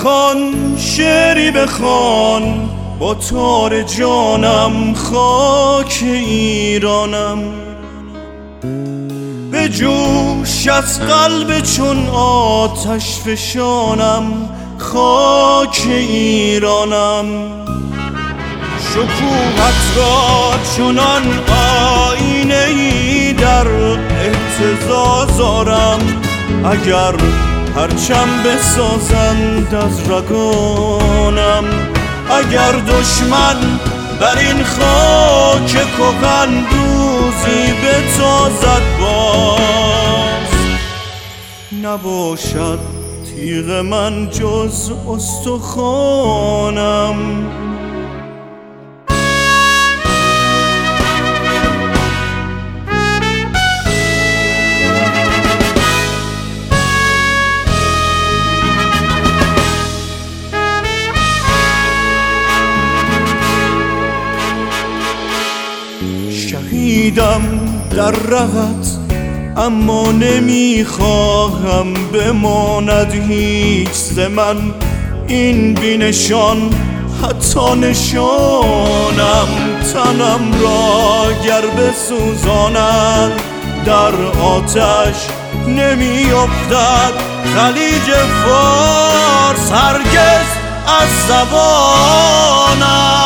بخوان شعری بخوان با تار جانم خاک ایرانم، به جوش از قلب چون آتش فشانم خاک ایرانم. شکوهت را چنان آینه‌ای در اهتزاز آرم، اگر پرچم بسازند از رگانم، اگر دشمن بر این خاک کهن روزی بتازد باز، نباشد تیغ من جز استخوانم. شهیدم در رهت اما نمیخواهم بماند هیچ ز من این بینشان، حتی نشانم. تنم را گر بسوزاند در آتش نمیافتد خلیج فارس هرگز از زبانم.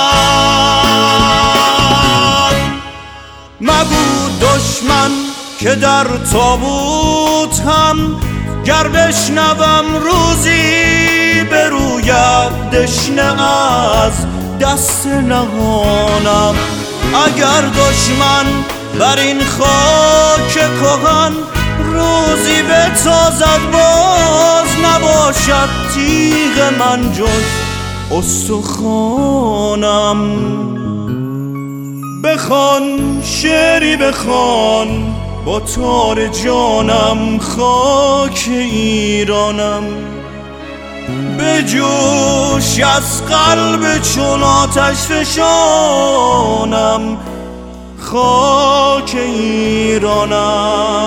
مگو دشمن که در تابوت هم گر بشنوم روزی بروید دشنه از دست نهانم، اگر دشمن بر این خاک کهن روزی بتازد باز، نباشد تیغ من جز استخوانم. بخوان شعری بخوان با تار جانم خاک ایرانم، به جوش از قلب چون آتش فشانم خاک ایرانم.